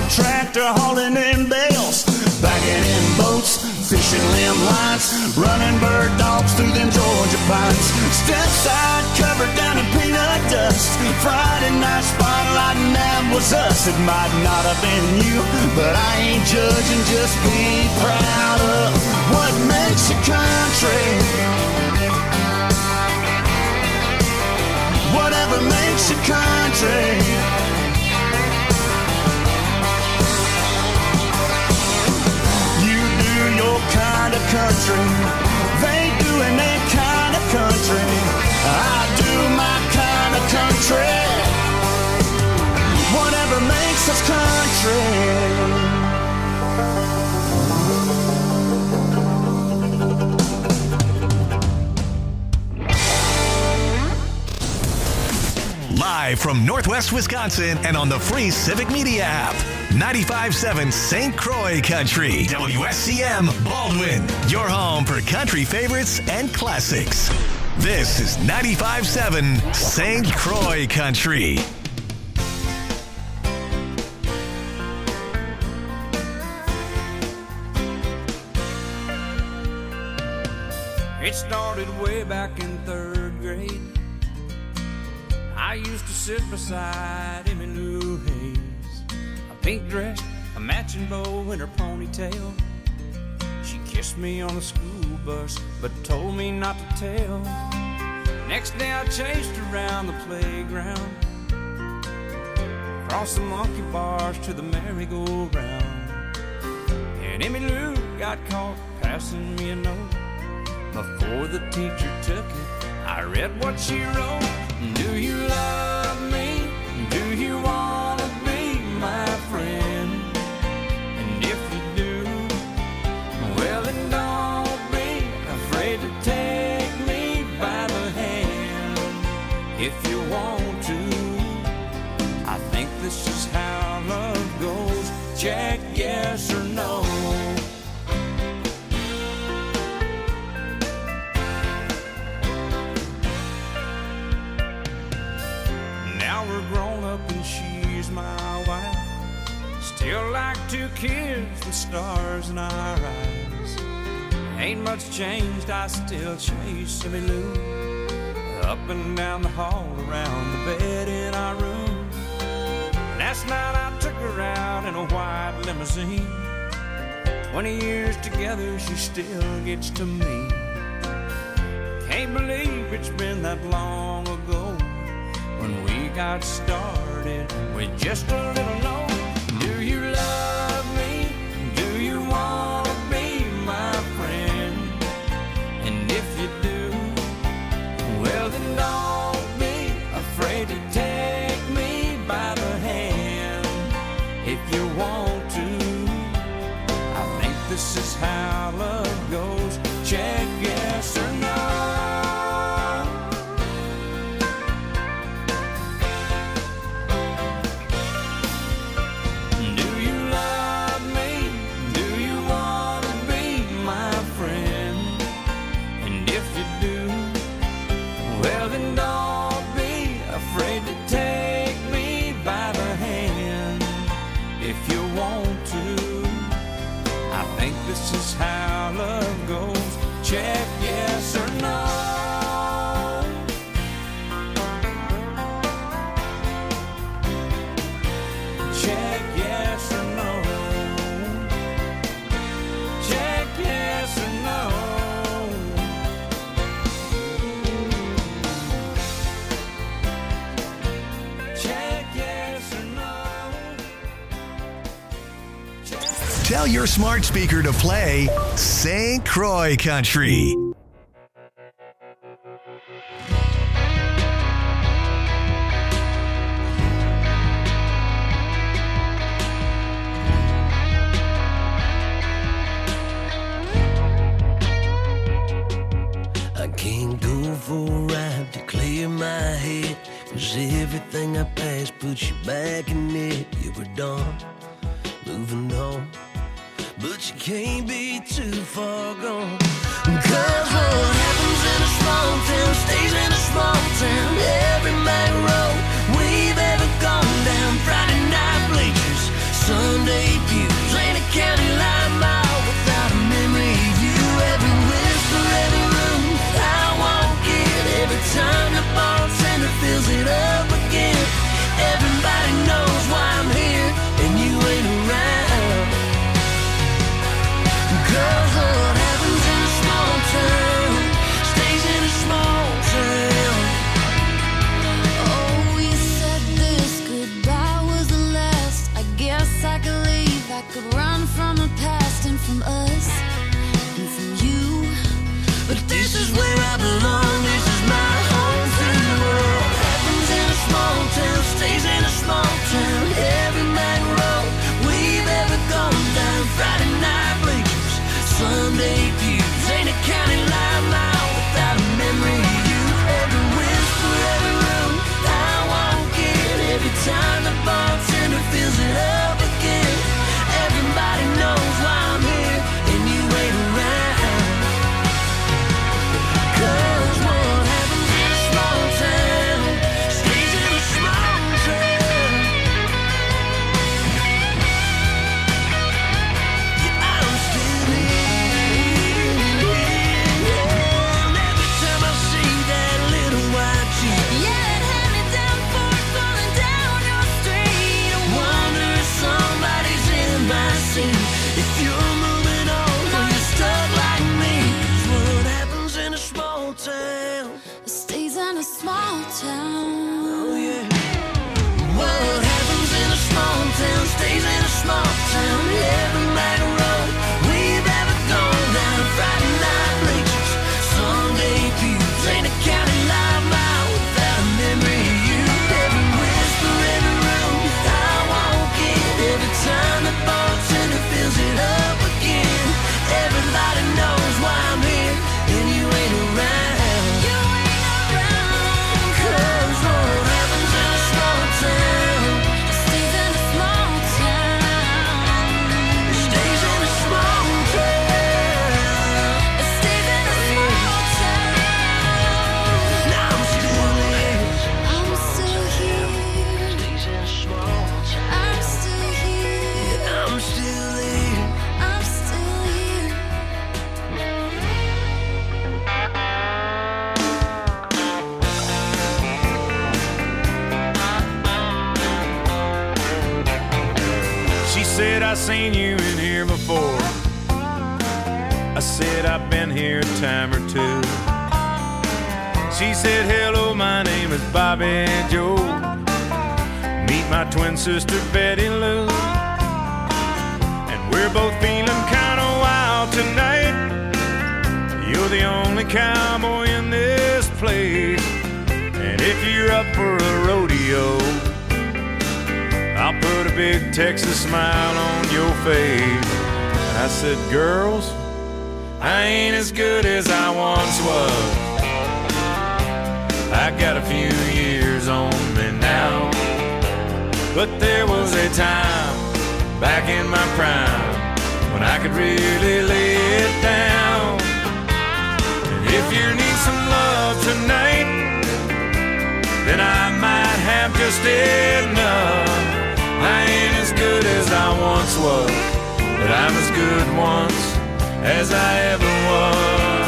tractor hauling in bales, backing in boats, fishing limb lines, running bird dogs through them Georgia pines. Step side covered down in peanut dust. Friday night spotlight, and that was us. It might not have been you, but I ain't judging. Just be proud of what makes your country. Whatever makes your country. You do your kind of country. They doing their kind of country. I do my kind of country. Whatever makes us country. Live from Northwest Wisconsin and on the free Civic Media app. 95.7 St. Croix Country. WSCM Baldwin. Your home for country favorites and classics. This is 95.7 St. Croix Country. It started way back in 3rd grade. I used to sit beside Emmylou Hayes, a pink dress, a matching bow in her ponytail. She kissed me on the school bus, but told me not to tell. Next day I chased her around the playground, across the monkey bars to the merry-go-round. And Emmylou got caught passing me a note. Before the teacher took it, I read what she wrote. Do you love me? Do you want to be my friend? And if you do, well then don't be afraid to take me by the hand. If you want to, I think this is how love goes. Check yes or no. Grown up and she's my wife. Still like 2 kids with stars in our eyes. Ain't much changed, I still chase Emmylou up and down the hall, around the bed in our room. Last night I took her out in a white limousine. 20 years together, she still gets to me. Can't believe it's been that long ago when we got started with just a little note. Do you love me? Do you want to be my friend? And if you do, well then don't be afraid to take me by the hand. If you want to, I think this is how love goes. Check yes or no. This is how love goes. Check yes or no. Check yes or no. Check yes or no. Check yes or no. Tell your smart speaker to play St. Croix Country. I can't go for a ride to clear my head, 'cause everything I passed puts you back in it. You were done, moving on, but you can't be too far gone. 'Cause what happens in a small town stays in a small town. Every main road we've ever gone down, Friday night bleachers, Sunday said, I seen you in here before. I said, I've been here a time or two. She said, hello, my name is Bobby Joe. Meet my twin sister, Betty Lou. And we're both feeling kind of wild tonight. You're the only cowboy in this place. And if you're up for a rodeo, I'll put a big Texas smile on your face. I said, girls, I ain't as good as I once was. I got a few years on me now, but there was a time back in my prime when I could really lay it down. And if you need some love tonight, then I might have just enough. I ain't as good as I once was, but I'm as good once as I ever was.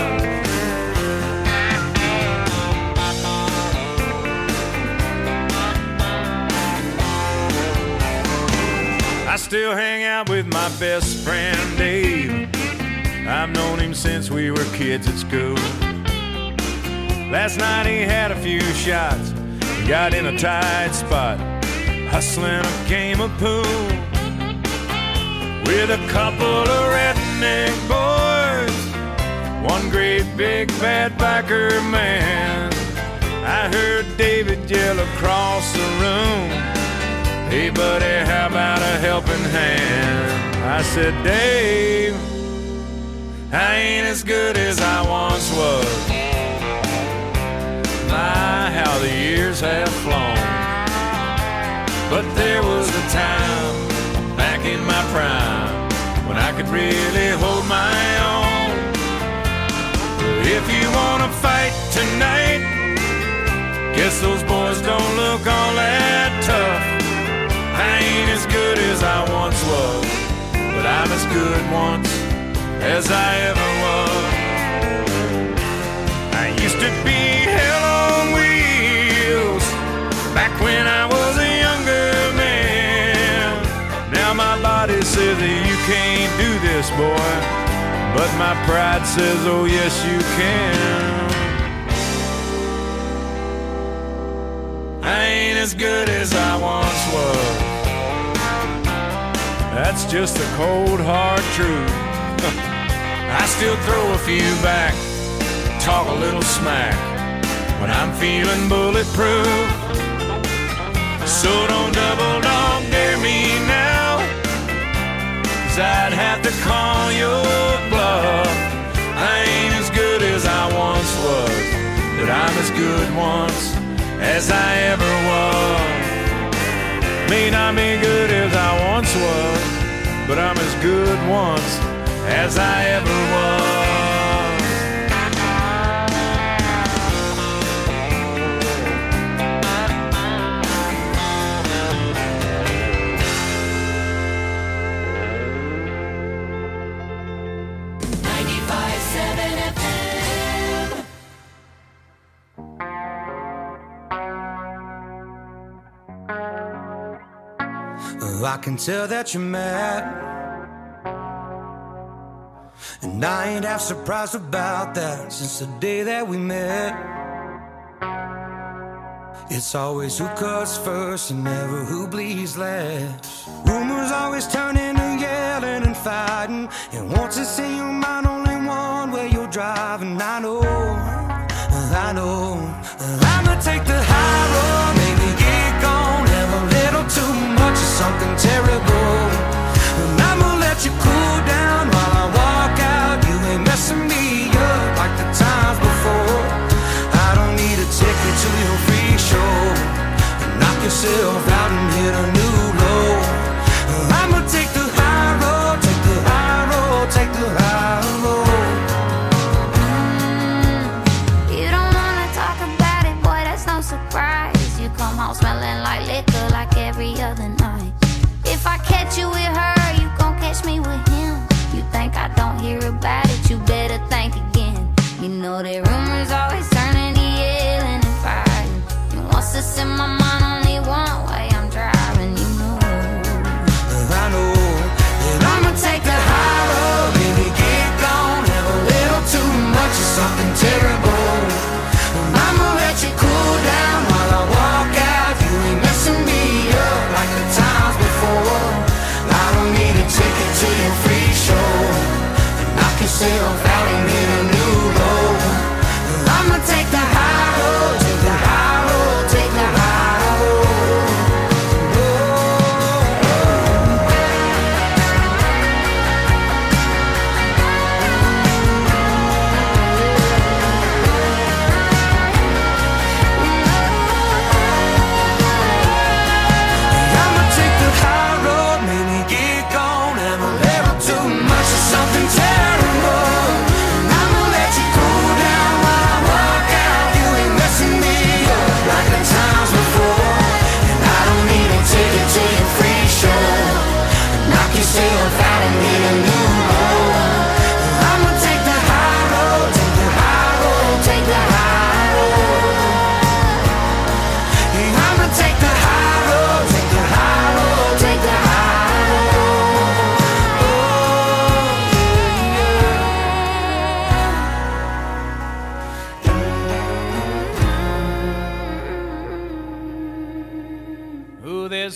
I still hang out with my best friend Dave. I've known him since we were kids at school. Last night he had a few shots, got in a tight spot, hustling a game of pool with a couple of redneck boys, one great big bad biker man. I heard David yell across the room, hey buddy, how about a helping hand? I said, Dave, I ain't as good as I once was. My, how the years have flown. But there was a time back in my prime when I could really hold my own. If you wanna fight tonight, guess those boys don't look all that tough. I ain't as good as I once was, but I'm as good once as I ever was. I used to be hell on wheels back when I was a younger man. Now my body says that you can't do this, boy, but my pride says, oh yes you can. I ain't as good as I once was. That's just the cold hard truth. I still throw a few back, talk a little smack when I'm feeling bulletproof. So don't double dog dare me now, 'cause I'd have to call your bluff. I ain't as good as I once was, but I'm as good once as I ever was. May not be good as I once was, but I'm as good once as I ever was. I can tell that you're mad, and I ain't half surprised about that. Since the day that we met, it's always who cuts first and never who bleeds last. Rumors always turn into yelling and fighting, and once it's in your mind, only one way you're driving. I know I'ma take the high road, maybe get gone, have a little too much of something terrible, and I'ma let you cool down while I walk out. You ain't messing me up like the times before. I don't need a ticket to your free show. Knock yourself out and hit a new low. I'ma take the high road, take the high road, take the high road. You don't wanna talk about it, boy, that's no surprise. You come home smelling like liquor like every other night. If I catch you with her, you gon' catch me with him. You think I don't hear about it, you better think again. You know that rumors always turn into yelling and fighting, and once it's in my mind, only one way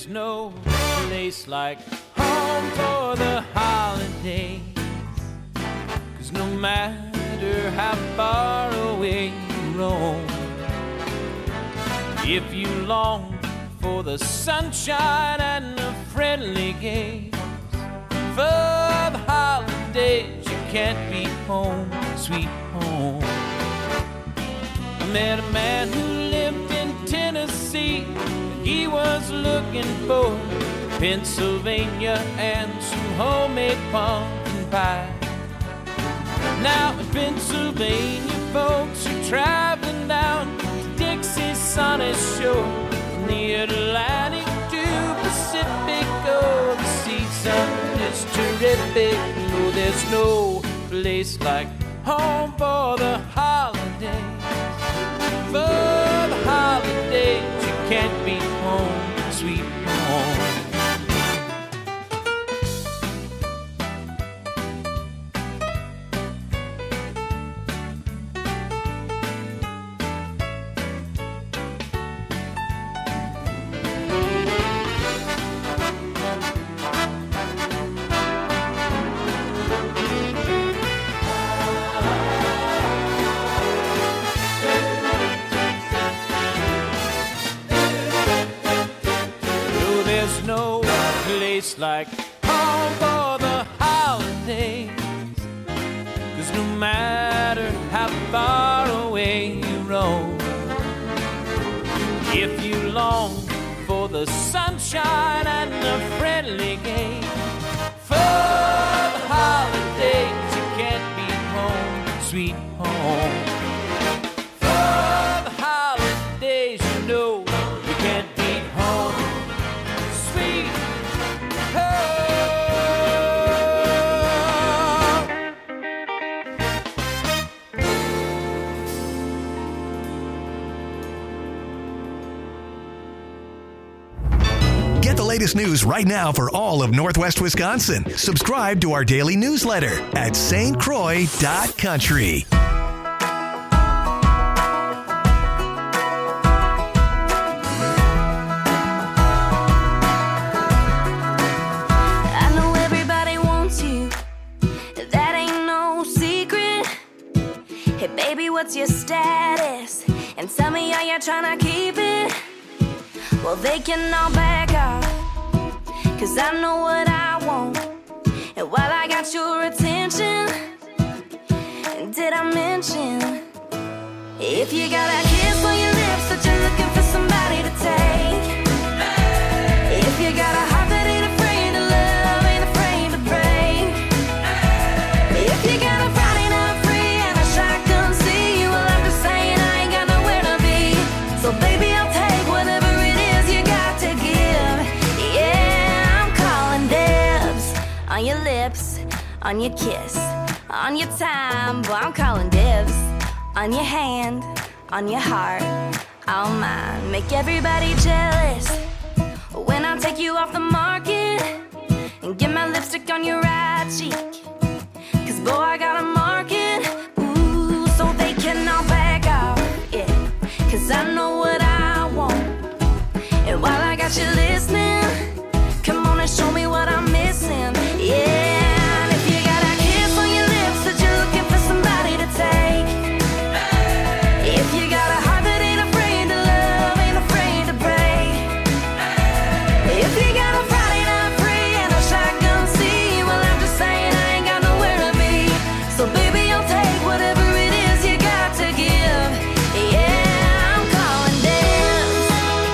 there's no place like home for the holidays. 'Cause no matter how far away you roam, if you long for the sunshine and the friendly games, for the holidays you can't be home, sweet home. I met a man who lived in Tennessee. He was looking for Pennsylvania and some homemade pumpkin pie. Now in Pennsylvania, folks are traveling down to Dixie's sunny shore, from the Atlantic to Pacific. Oh, the season is terrific. Oh, there's no place like home for the holidays. For the holidays, you can't be home, sweet home. Like home for the holidays. 'Cause no matter how far away you roam, if you long for the sunshine and the friendly game, for the holidays you can't be home, sweet home. For the holidays you know you can't be home, sweet home. Get the latest news right now for all of Northwest Wisconsin. Subscribe to our daily newsletter at stcroix.country. I know everybody wants you, that ain't no secret. Hey baby, what's your status? And tell me how you're trying to keep it. Well, they can all back off, 'cause I know what I want. And while I got your attention, did I mention, if you got a kiss on your lips that you're looking for somebody to take, if you got a heart that ain't afraid to love, ain't afraid to break, if you got a Friday night free and a shotgun see, well, I'm just saying I ain't got nowhere to be. So baby, I'll take whatever it is you got to give. Yeah, I'm calling dibs on your lips, on your kiss, on your time. Boy, I'm calling dibs on your hand, on your heart, all mine. Make everybody jealous when I take you off the market and get my lipstick on your right cheek. 'Cause boy, I got a market, ooh, so they can all back off, yeah. 'Cause I know what I want. And while I got you listening, come on and show me what I'm missing, yeah. And if you got a kiss on your lips that you're looking for somebody to take, if you got a heart that ain't afraid to love, ain't afraid to break, if you got a Friday night free and a shotgun see, well, I'm just saying I ain't got nowhere to be. So baby, I'll take whatever it is you got to give. Yeah, I'm calling dibs.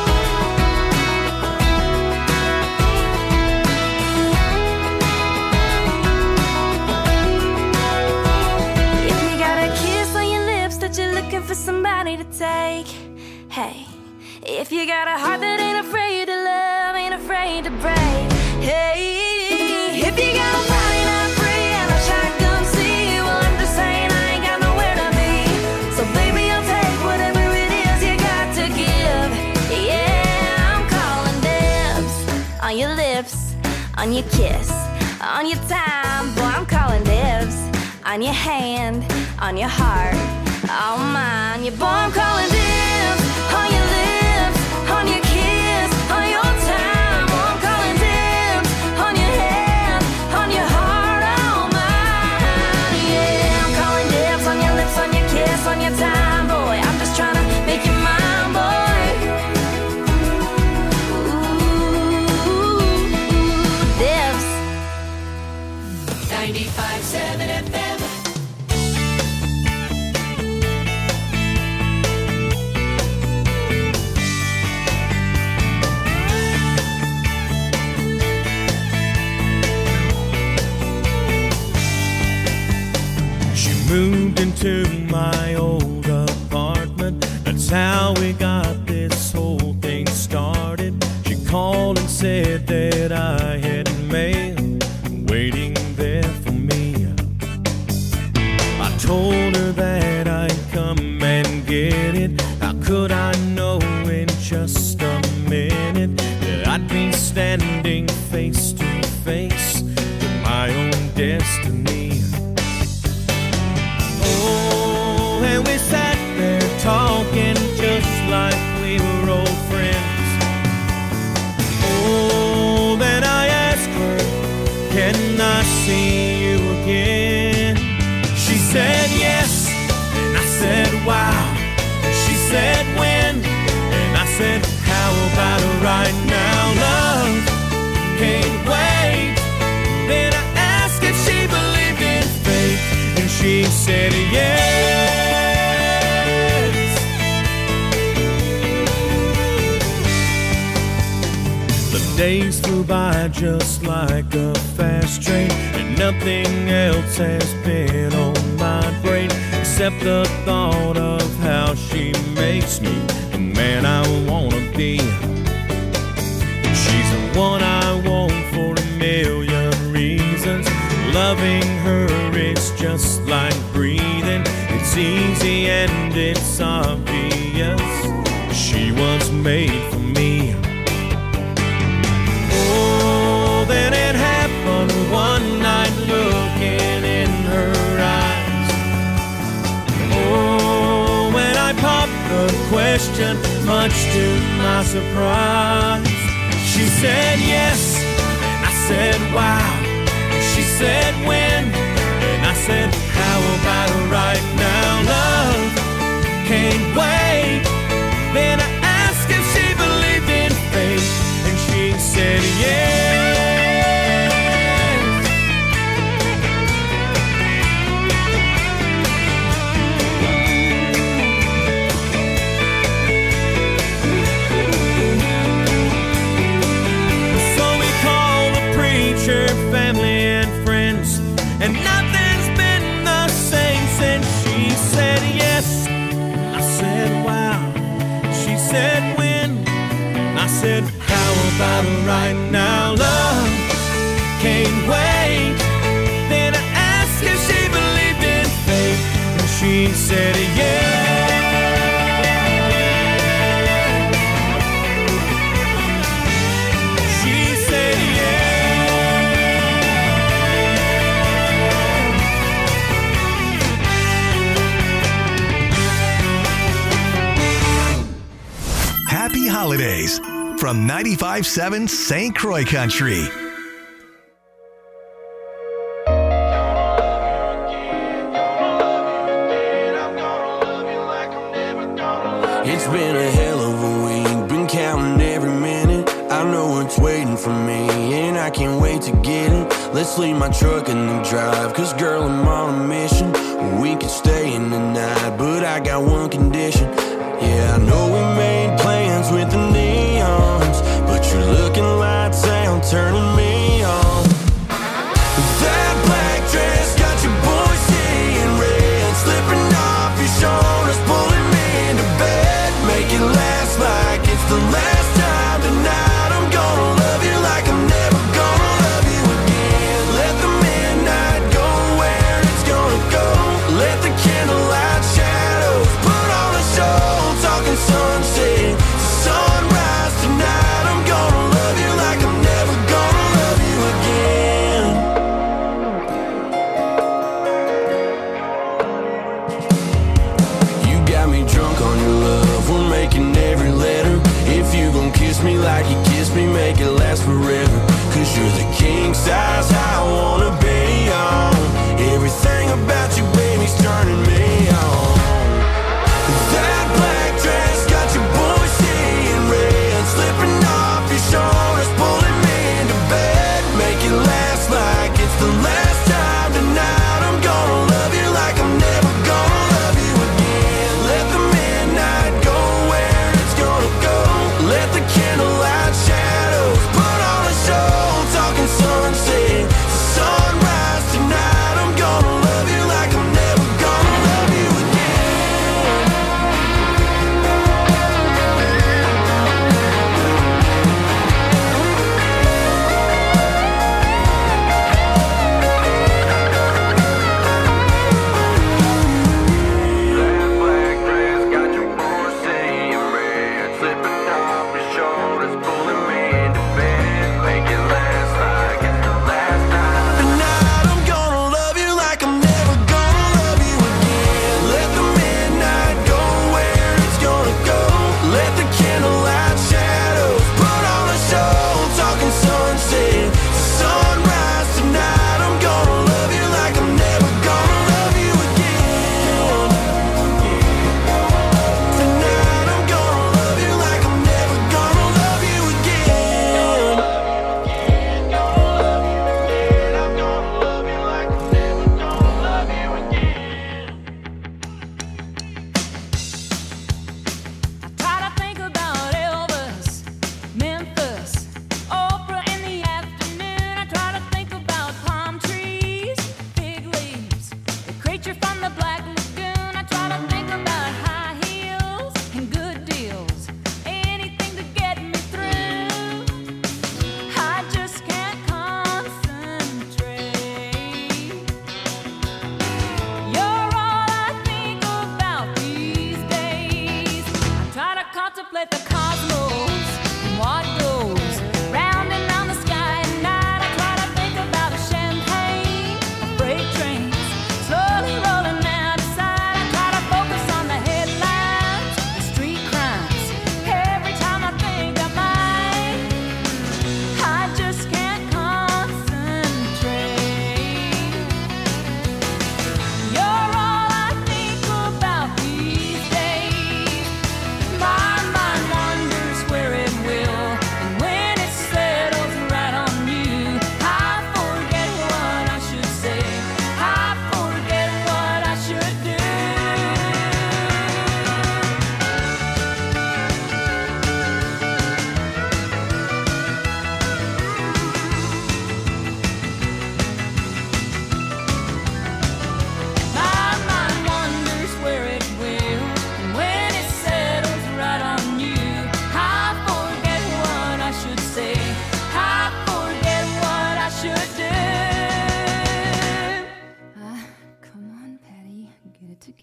If you got a kiss on your lips that you're looking for somebody to take, hey, if you got a heart that ain't afraid to love, ain't afraid to break, hey, if you got a Friday night free and a shotgun see, well, I'm just saying I ain't got nowhere to be. So baby, I'll take whatever it is you got to give. Yeah, I'm calling dibs on your lips, on your kiss, on your time. Boy, I'm calling dibs on your hand, on your heart, all mine. Yeah, boy, I'm calling dibs on your lips, on your kiss, on your time. 95.7 FM. Moved into my old apartment. That's how we got this whole thing started. She called and said that I had mail waiting there for me. I told her that I'd come and get it. How could I know in just a minute that I'd be standing face to face with my own destiny? And we sat there talking just like we were old friends. Oh, then I asked her, can I see you again? She said yes, and I said wow. And she said when, and I said how about right now? Love can't wait. Then I asked if she believed in fate, and she said yes. Days flew by just like a fast train, and nothing else has been on my brain except the thought of how she makes me the man I wanna be. She's the one I want for a million reasons. Loving her is just like breathing. It's easy and it's obvious. She was made for me. Then it happened one night looking in her eyes. Oh, when I popped the question, much to my surprise, she said yes, and I said wow. She said when, and I said how about right now? Love can't wait. Then I asked if she believed in fate, and she said yes. Family and friends, and nothing's been the same since she said yes. I said wow. She said when. I said how about right now? Love can't wait. Then I asked if she believed in fate, and she said yes. Happy holidays from 95.7 St. Croix Country. It's been a hell of a week, been counting every minute. I know it's waiting for me, and I can't wait to get it. Let's leave my truck in the drive, cause girl, I'm on a mission. We could stay in the night, but I got one condition. Yeah, I know we made plans with the neons, but your looking lights out, turning me on. That black dress got your boy seeing red, slipping off your shoulders, pulling me into bed. Make it last like it's the last time tonight. I'm gonna love you like I'm never gonna love you again. Let the midnight go where it's gonna go. Let the candlelight shadows put on a show. Talking sunset to sunrise tonight. I'm gonna love you like I'm never gonna love you again. You got me drunk on your love, we're making every letter. If you gon' kiss me like you kissed me, make it last forever. Cause you're the king size I wanna be on. Everything about you, baby's turning me on. That black dress got your boy seeing red, slipping off your shoulders, pulling me into bed. Make it last like it's the last time tonight.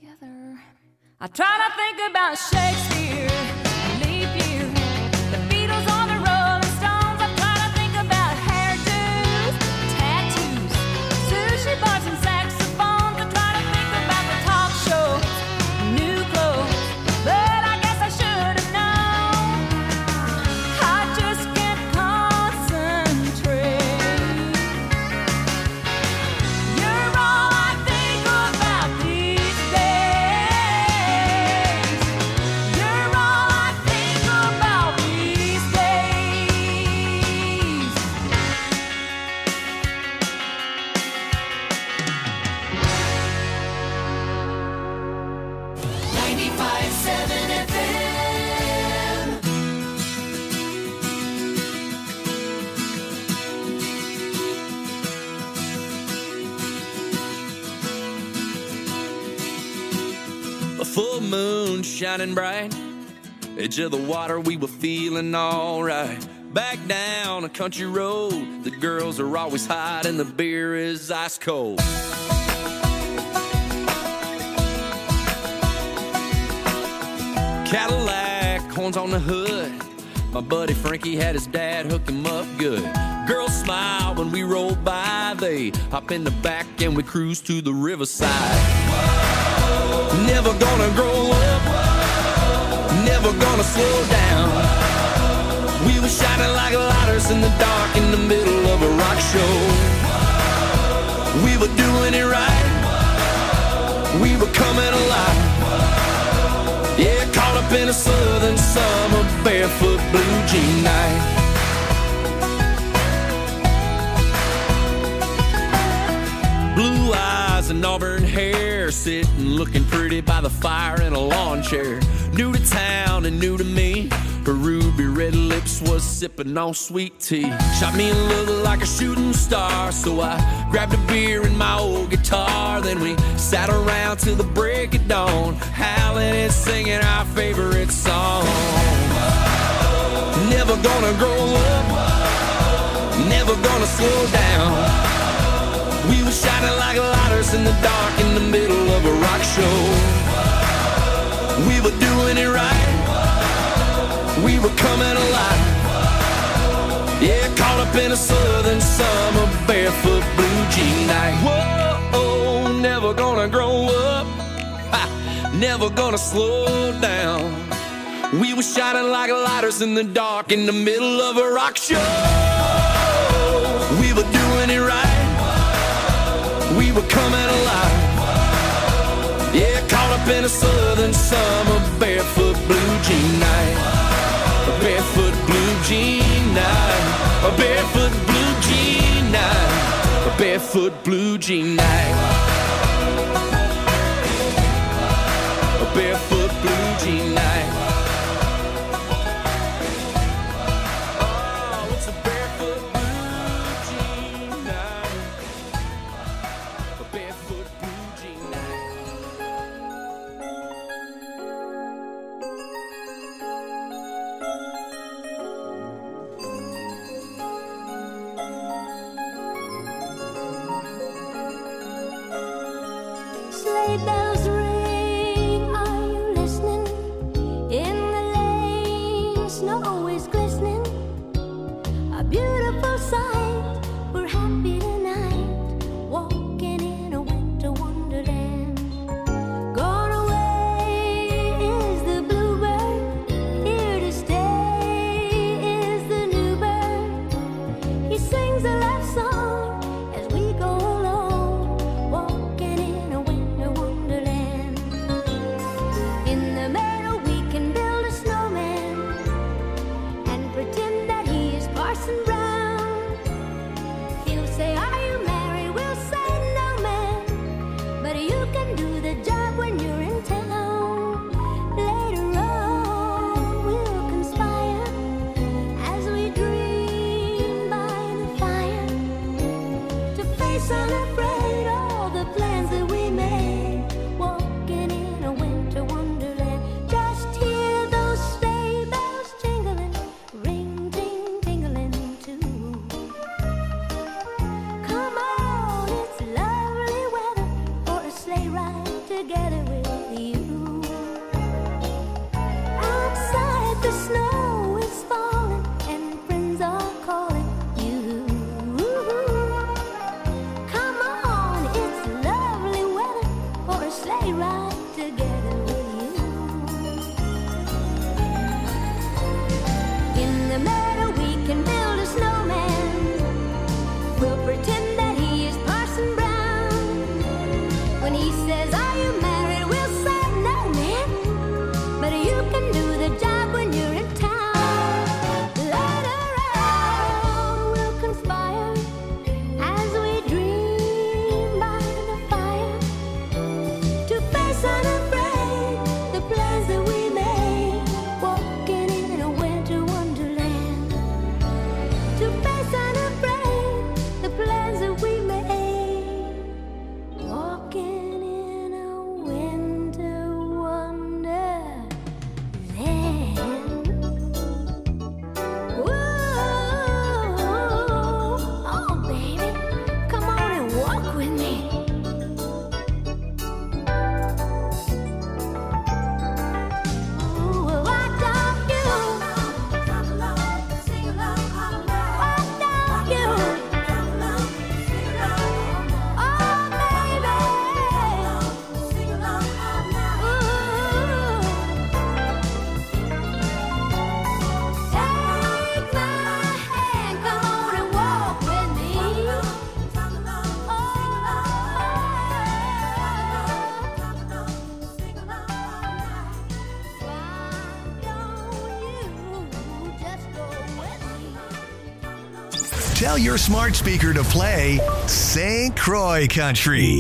together. I try to think about Shakespeare, leap year, the Beatles or the Rolling Stones. I try to think about hairdos, tattoos, sushi bars and saxophones. I try to think about the talk show, new clothes, but I guess I should have known. I just can't concentrate. You're all I think about these days. You're all I think about these days. 95.7 FM. A full moon shining bright, edge of the water, we were feeling alright. Back down a country road, the girls are always hot and the beer is ice cold. Cadillac, horns on the hood, my buddy Frankie had his dad hook him up good. Girls smile when we roll by, they hop in the back and we cruise to the riverside. Never gonna grow up, never gonna slow down. We were shining like lighters in the dark in the middle of a rock show. We were doing it right, we were coming alive. Yeah, caught up in a southern summer, barefoot blue jean night. Blue eyes and auburn hair, sitting looking pretty by the fire in a lawn chair. New to town and new to me, her ruby red lips was sipping on sweet tea. Shot me a look like a shooting star, so I grabbed a beer and my old guitar. Then we sat around till the break of dawn, howling and singing our favorite song. Never gonna grow up, never gonna slow down. We were shining like lighters in the dark in the middle of a rock show. We were doing it right, we were coming alive. Yeah, caught up in a southern summer, barefoot blue jean night. Whoa, never gonna grow up, ha, never gonna slow down. We were shining like lighters in the dark in the middle of a rock show. We were doing it right, we were coming alive. Yeah, caught up in a southern summer, barefoot blue jean night. A barefoot blue jean night. A barefoot blue jean night. A barefoot blue jean night. A barefoot blue jean night. Oh, it's a barefoot blue jean night. A barefoot blue jean night. Sleigh bells ring, are you listening? In the lane, snow is glistening. A beautiful sight, we're happy tonight, walking in a winter wonderland. Gone away is the bluebird, here to stay is the new bird. He sings a love song as we go along, walking in a winter wonderland. In the meadow we can build a snowman and pretend that he is Parson Brown. He'll say, are you married? We'll say, no, man, but you can do the job when you're in town. Later on we'll conspire as we dream by the fire to face unafraid all the plans that we made, walking in a winter wonderland. Just hear those sleigh bells jingling, ring, ting, tingling too. Come on, it's lovely weather for a sleigh ride together with Tell your smart speaker to play St. Croix Country.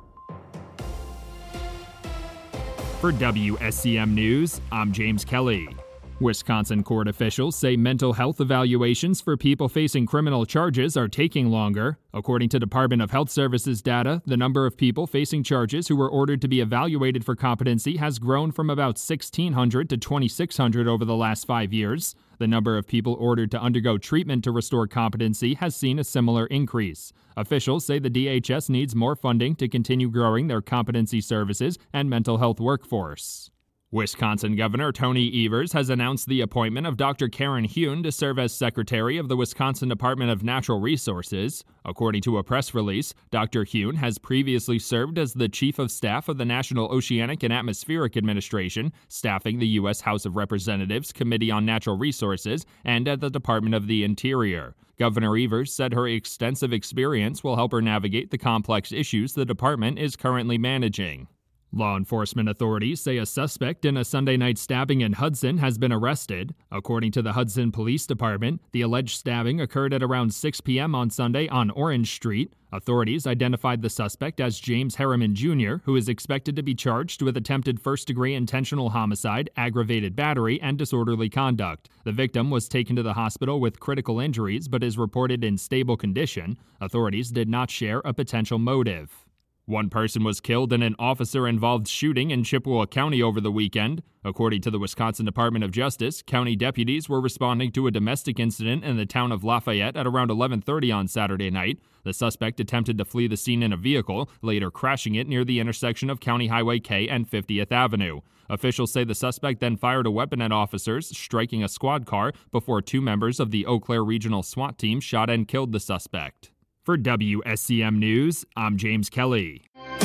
For WSCM News, I'm James Kelly. Wisconsin court officials say mental health evaluations for people facing criminal charges are taking longer. According to Department of Health Services data, the number of people facing charges who were ordered to be evaluated for competency has grown from about 1,600 to 2,600 over the last 5 years. The number of people ordered to undergo treatment to restore competency has seen a similar increase. Officials say the DHS needs more funding to continue growing their competency services and mental health workforce. Wisconsin Governor Tony Evers has announced the appointment of Dr. Karen Hune to serve as Secretary of the Wisconsin Department of Natural Resources. According to a press release, Dr. Hune has previously served as the Chief of Staff of the National Oceanic and Atmospheric Administration, staffing the U.S. House of Representatives Committee on Natural Resources, and at the Department of the Interior. Governor Evers said her extensive experience will help her navigate the complex issues the department is currently managing. Law enforcement authorities say a suspect in a Sunday night stabbing in Hudson has been arrested. According to the Hudson Police Department, the alleged stabbing occurred at around 6 p.m. on Sunday on Orange Street. Authorities identified the suspect as James Harriman Jr., who is expected to be charged with attempted first-degree intentional homicide, aggravated battery, and disorderly conduct. The victim was taken to the hospital with critical injuries but is reported in stable condition. Authorities did not share a potential motive. One person was killed in an officer-involved shooting in Chippewa County over the weekend. According to the Wisconsin Department of Justice, county deputies were responding to a domestic incident in the town of Lafayette at around 11:30 on Saturday night. The suspect attempted to flee the scene in a vehicle, later crashing it near the intersection of County Highway K and 50th Avenue. Officials say the suspect then fired a weapon at officers, striking a squad car before two members of the Eau Claire Regional SWAT team shot and killed the suspect. For WSCM News, I'm James Kelly.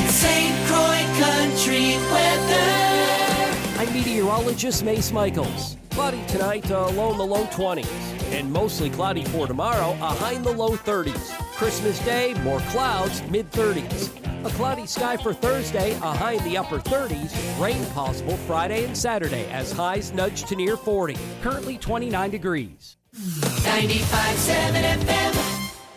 St. Croix Country weather. I'm meteorologist Mace Michaels. Cloudy tonight, low in the low 20s. And mostly cloudy for tomorrow, a high in the low 30s. Christmas Day, more clouds, mid-30s. A cloudy sky for Thursday, a high in the upper 30s. Rain possible Friday and Saturday as highs nudge to near 40. Currently 29 degrees. 95.7 FM.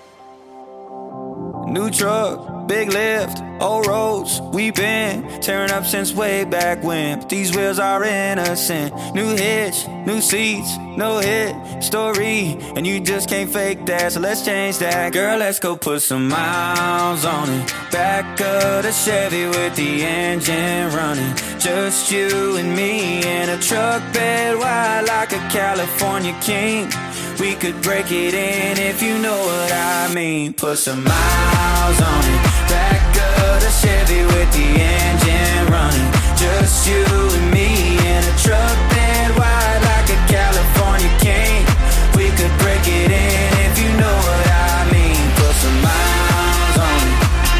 New truck, big lift, old roads, we been tearing up since way back when. But these wheels are innocent. New hitch, new seats, no hit story, and you just can't fake that, so let's change that. Girl, let's go put some miles on it. Back of the Chevy with the engine running. Just you and me in a truck bed wide like a California king. We could break it in if you know what I mean. Put some miles on it. Back of the Chevy with the engine running. Just you and me in a truck bed wide like a California king. We could break it in if you know what I mean. Put some miles on it.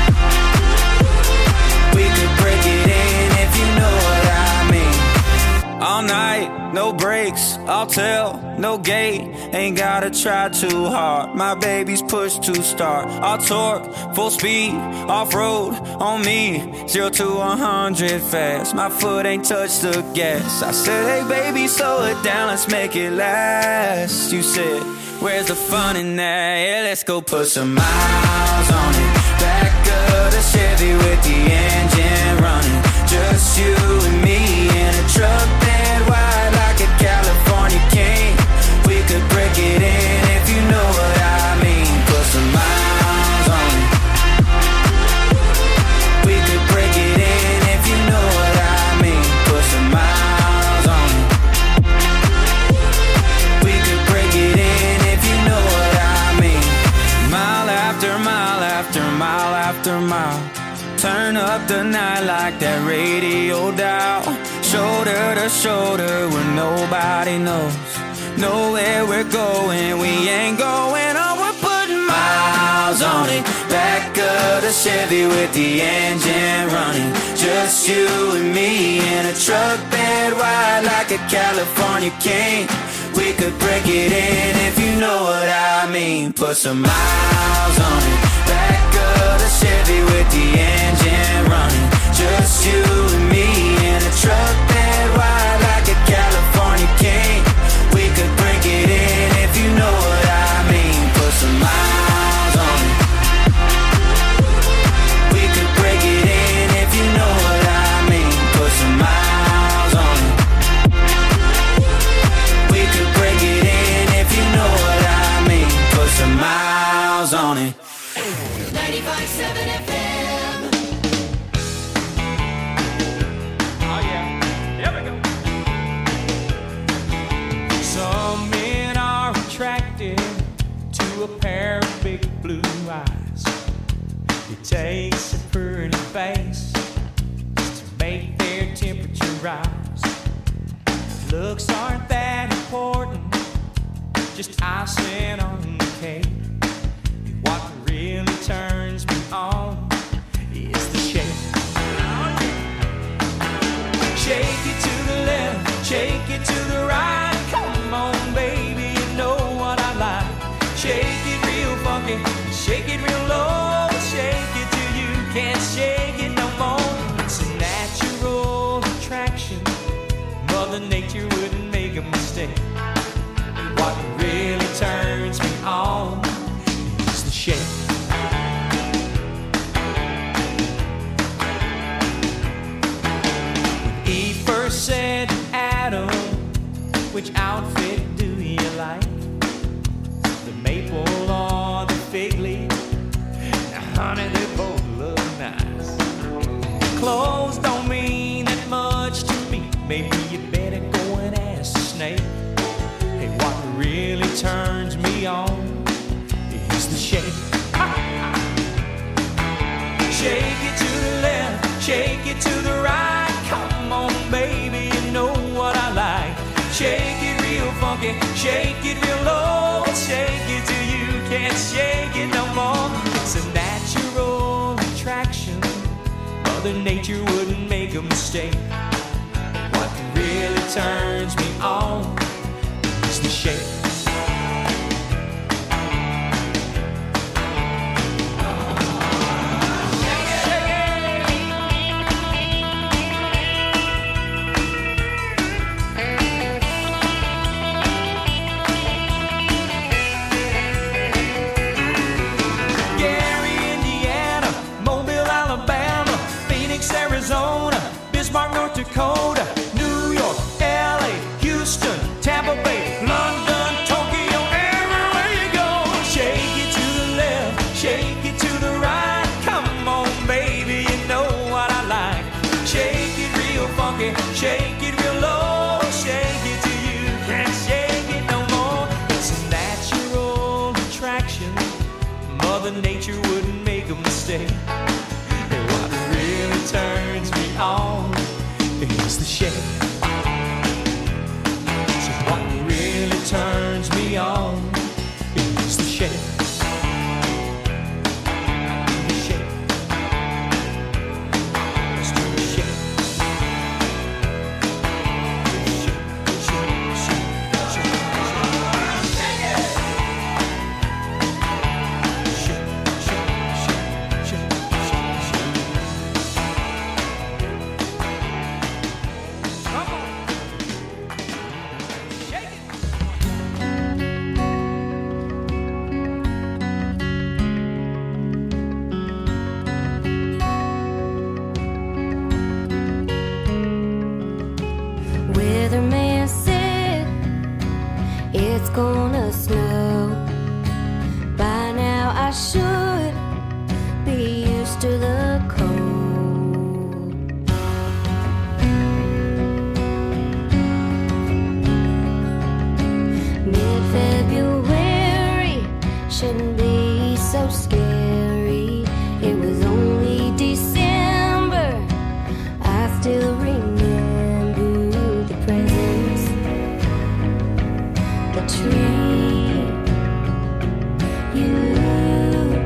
We could break it in if you know what I mean. All night, no brakes, I'll tell, no gate. Ain't gotta try too hard. My baby's push to start. All torque, full speed, off-road on me. 0 to 100 fast. My foot ain't touched the gas. I said, hey baby, slow it down, let's make it last. You said, where's the fun in that? Yeah, let's go put some miles on it. Back of the Chevy with the engine running. Just you and me in a truck bed wide like a California king. We could break it in if you know what I mean. Put some miles on it. We could break it in if you know what I mean. Put some miles on it. We could break it in if you know what I mean. Mile after mile after mile after mile. Turn up the night like that radio dial. Shoulder to shoulder where nobody knows. Know where we're going, we ain't going on. We're putting miles on it. Back of the Chevy with the engine running. Just you and me in a truck bed wide like a California king. We could break it in if you know what I mean. Put some miles on it. Back of the Chevy with the engine running. Just you and me in a truck bed wide like a California king. We could break it in if you know what I mean. Put some miles miles on it. 95.7 FM. Oh yeah, here we go. Some men are attracted to a pair of big blue eyes. It takes a pretty face to make their temperature rise. Looks aren't that important, just icing on the cake. What really turns me on is the shake. Shake it to the left, shake it to the right. Come on, baby, you know what I like. Shake it real funky, shake it real low. Shake it till you can't shake it no more. It's a natural attraction. Mother Nature wouldn't make a mistake. What really turns me on is the shake. When Eve first said to Adam, which outfit do you like? The maple or the fig leaf? Now, honey, they both look nice. Clothes don't mean that much to me. Maybe you better go and ask the snake. Hey, what really turns me on is the shake. Shake it to the left, shake it to the right. Come on, baby, you know what I like. Shake it real funky, shake it real low. Shake it till you can't shake it no more. It's a natural attraction. Mother Nature wouldn't make a mistake. What really turns me on is the shake. Gary, Indiana, Mobile, Alabama, Phoenix, Arizona, Bismarck, North Dakota, New York, LA, Houston, Tampa Bay, London, Tokyo, everywhere you go. Shake it to the left, shake it to the right. Come on, baby, you know what I like. Shake it real funky, shake it real low. Shake it till you can't shake it no more. It's a natural attraction. Mother Nature wouldn't make a mistake. And what really turns me on is the shake. So what really turns me on is the shake. The shake. Let's do the shake. Shake, shake, shake, shake, shake it. Shake, shake, shake, shake, shake, shake. Come on. Shake it. Weatherman said it's gonna snow. By now I should be used to the cold. Mid-February shouldn't be so scary. It was only December. I still remember the presents, the tree, you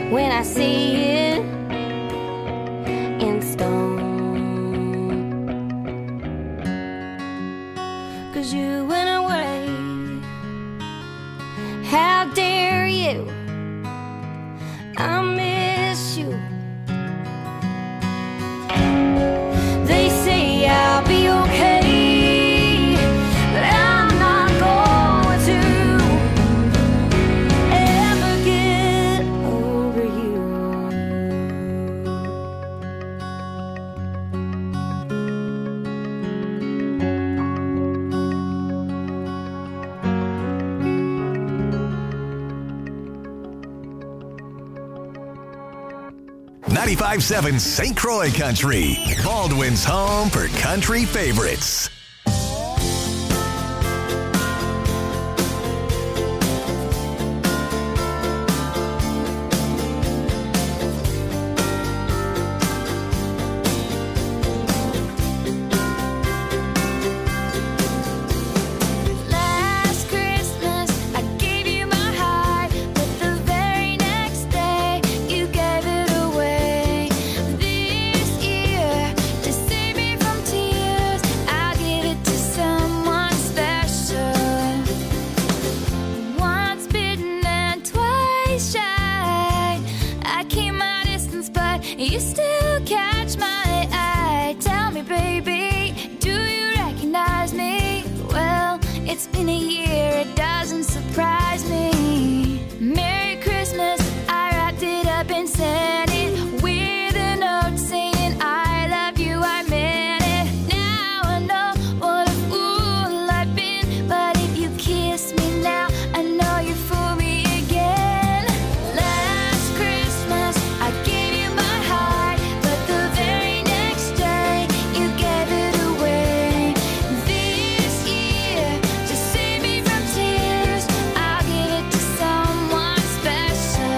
when I see it in stone. 'Cause you went away. How dare you? I miss you. They say I'll be okay, but I'm not going to ever get over you. 95.7 St. Croix Country, Baldwin's home for country favorites. Last Christmas I gave you my heart, but the very next day you gave it away. This year, to save me from tears, I'll give it to someone special. Once bitten and twice shy, I keep my distance, but you still catch my eye. Tell me, baby, do you recognize me? Well, it's been a year, it doesn't surprise me. Merry Christmas, I wrapped it up and sent it with a note saying I love you, I meant it. Now I know what a fool I've been, but if you kiss me now, I know you fool me again. Last Christmas, I gave you my heart, but the very next day, you gave it away. This year, to save me from tears, I'll give it to someone special.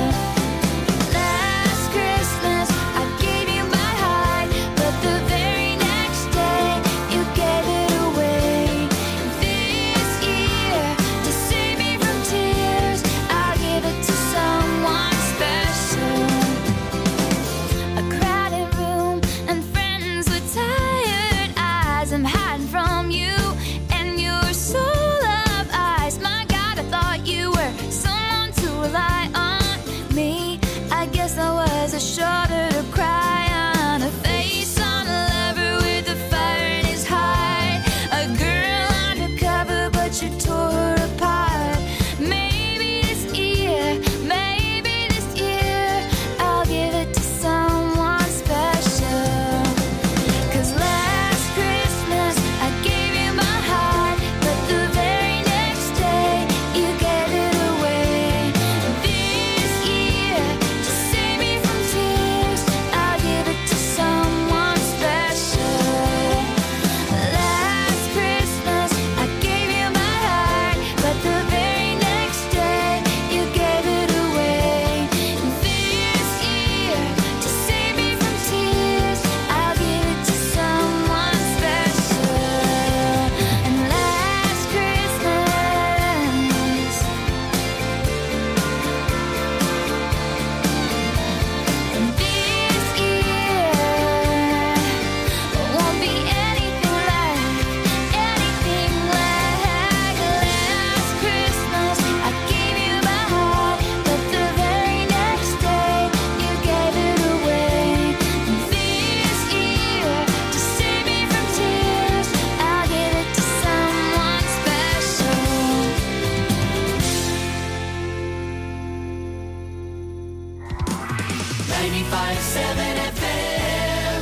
Last Christmas, I gave you my heart, but the very next day, you gave it away. This year, to save me from tears, I'll give it to someone special. A crowded room and friends with tired eyes. I'm hiding from you and your soul of ice. My God, I thought you were someone to rely on. Me, I guess I was a shoulder to cry on, a face on a lover with a fire in his heart, a girl undercover, but you tore her apart. Maybe this year, I'll give it to someone special. 'Cause last Christmas, I gave you my heart, but the very next day, you gave it away. This year, to save me from tears, I'll give it to someone special. Last Christmas, I gave you my heart, but the very next day, you gave it away. This year, to save me from tears, I'll give it to someone special. And last Christmas, and this year won't be anything like last Christmas. I gave you my heart, but the very next day you gave it away. This year, to save me from tears, I'll give it to someone special. 95.7 FM.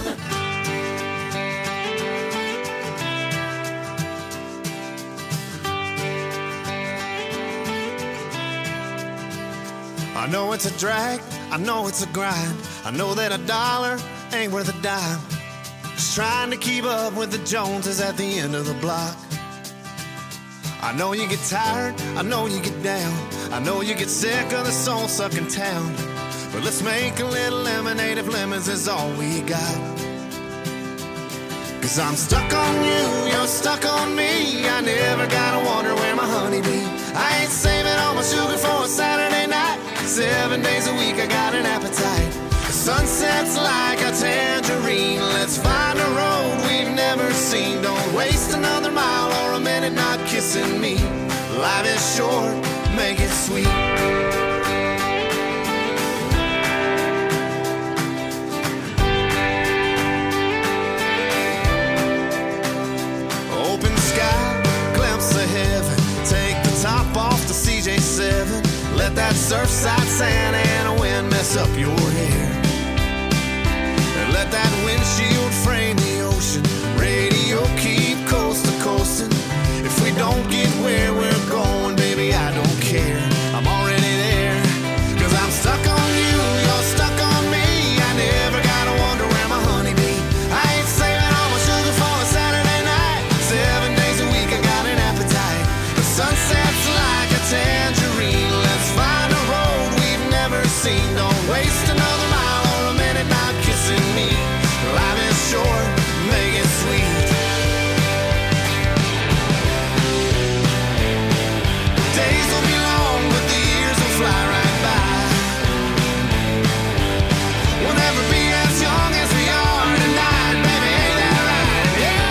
I know it's a drag, I know it's a grind. I know that a dollar ain't worth a dime. Just trying to keep up with the Joneses at the end of the block. I know you get tired, I know you get down. I know you get sick of the soul-sucking town. But let's make a little lemonade if lemons is all we got. 'Cause I'm stuck on you, you're stuck on me. I never gotta wonder where my honey be. I ain't saving all my sugar for a Saturday night. 7 days a week I got Sunset's like a tangerine. Let's find a road we've never seen. Don't waste another mile or a minute not kissing me. Life is short, make it sweet. Open sky, glimpse of heaven. Take the top off the CJ7. Let that surfside sand and a wind mess up your hair. And let that windshield frame the ocean. Radio keep coast to coasting. If we don't get where we're going, baby, I don't care. I'm already there. 'Cause I'm stuck on you, you're stuck on me. I never gotta wonder where my honey be. I ain't saving all my sugar for a Saturday night. 7 days a week I got an appetite. The sunset's like a tangerine. Let's find a road we've never seen. Don't waste another mile or a minute not kissing me. Life is short, make it sweet. Days will be long, but the years will fly right by. We'll never be as young as we are tonight, baby, ain't that right? Yeah.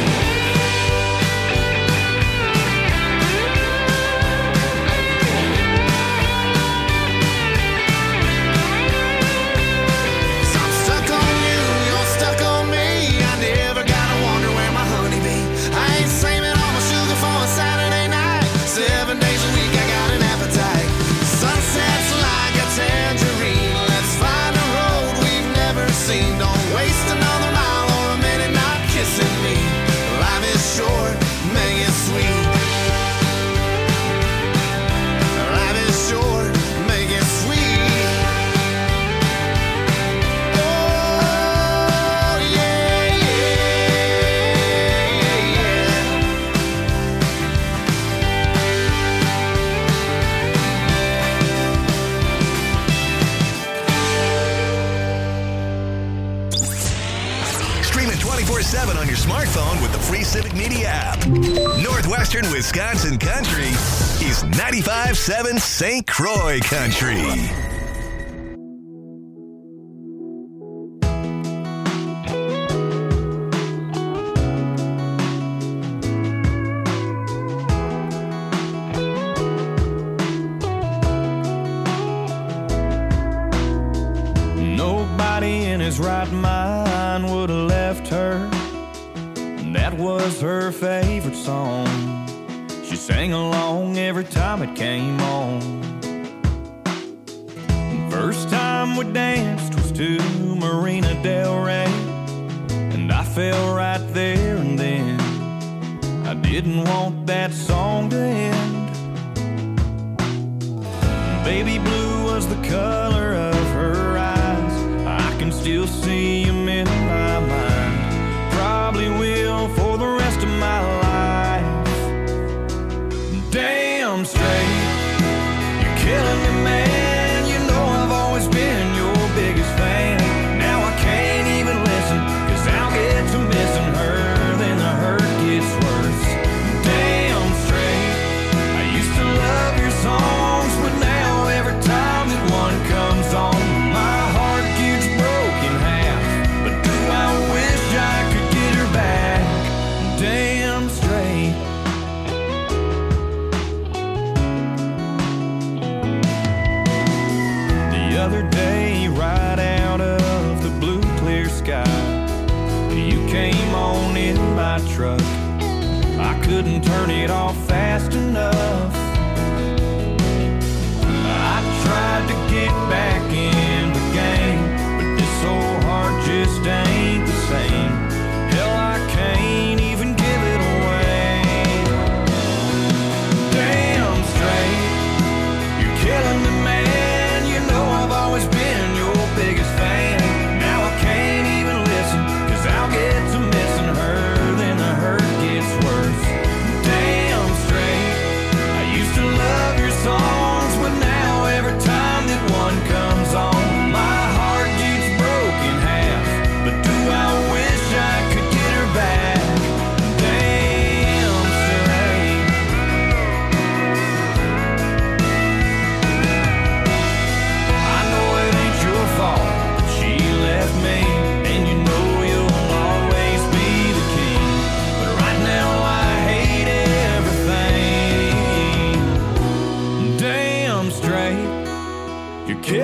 So I'm stuck on you, you're stuck on me. I never gotta wonder where my honey be. I ain't saving all my sugar for a Saturday night. 7 days a week I got an appetite. Sunset's like a tangerine. Let's find a road we've never seen. Don't waste another mile or a minute not kissing me. Life is short, make it sweet. Life is short, make it sweet. Oh, yeah, yeah, yeah. Stream it 24/7 on your smartphone with the free Civic Media app. Northwestern Wisconsin Country is 95.7 St. Croix Country. Nobody in his right mind would have left her. That was her favorite song. She sang along every time it came on. First time we danced was to Marina Del Rey, and I fell right there and then. I didn't want that song to end. Baby blue was the color of her eyes. I can still see him in my mind. Probably will for the rest of my life. Damn straight, you're killing me, man. You know I've always been your biggest fan. Now I can't even listen, 'cause I'll get to missing her, then the hurt gets worse. Damn straight, I used to love your songs, but now every time that one comes on, my heart gets broken half. But do I wish I could get her back? Damn straight. The other day, right out of the blue clear sky, you came on in my truck. I couldn't turn it off fast enough. I tried to get back in the game, but this old heart just ain't the same. Hell, I can't even give it away. Damn straight, you're killing me, man. You know I've always been your biggest fan. Now I can't even listen, 'cause I'll get to missing her, then the hurt gets worse. Damn straight,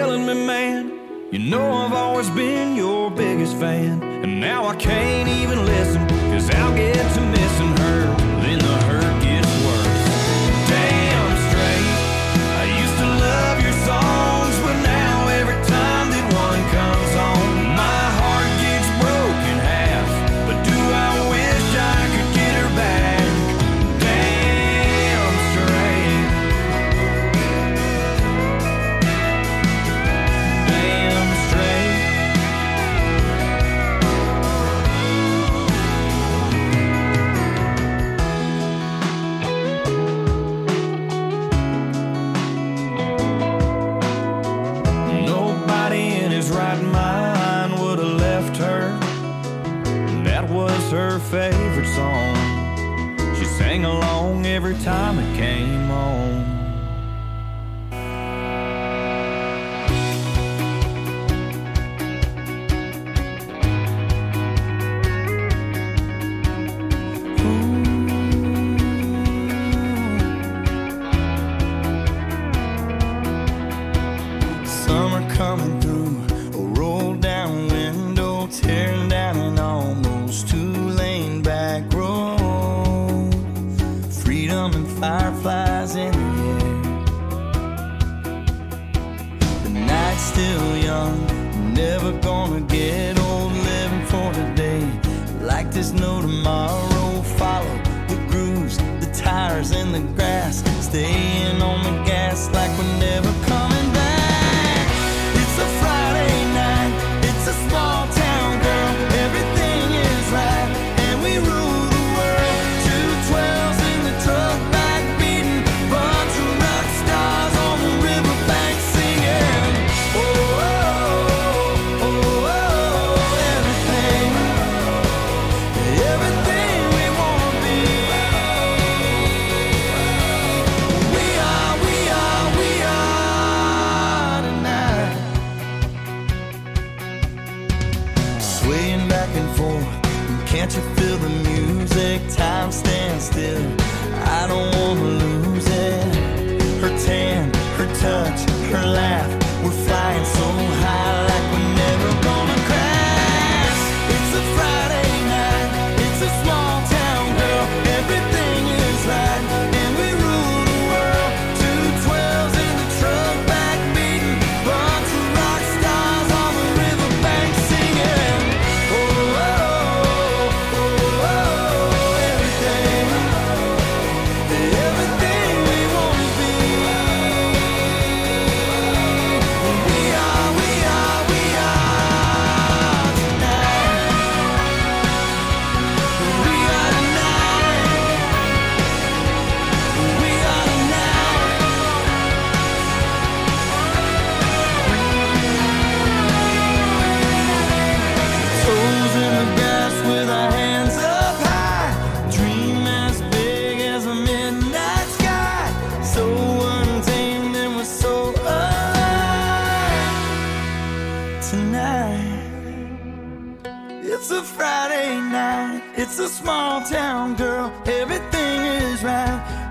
telling me, man, you know I've always been your biggest fan. And now I can't even listen, 'cause I'll get to missing her, then the hurt gets worse. Damn straight, I used to love your songs, but now every time that one comes on, my heart gets broken half. But do I wish I could get her back? Damn straight. Damn straight. Nobody in his right mind would have left her. That was her favorite song. She sang along every time it came on. Summer coming through, a roll down window, tearing down an almost two-lane back road. Freedom and fireflies in the air. The night's still young, never gonna get old, living for today. Like there's no tomorrow, follow the grooves, the tires in the grass, staying on the gas like we're never coming back. It's a Friday night, it's a small town, girl, everything is right, and we rule the world. 212s in the truck back beating, bunch of rock stars on the riverbank singing. Oh, oh, oh, oh, everything, everything we wanna be. We are tonight. Swaying back and forth, can't you feel the music? Time stands still, I don't wanna lose it. Her tan, her touch, her laugh, we're flying so high like we're never gonna crash. It's a Friday night, it's a small town, girl, everything is right, and we rule the world. 212s in the truck back beating, bunch of rock stars on the riverbank singing. Oh, oh, oh, oh, oh, everything, everything we wanna be. We are tonight. We are tonight. We are tonight. Toes in the grass with our hands up high. Dream as big as a midnight sky. So untamed and we're so alive. Tonight, it's a Friday night. It's a small town, girl. Everything is right.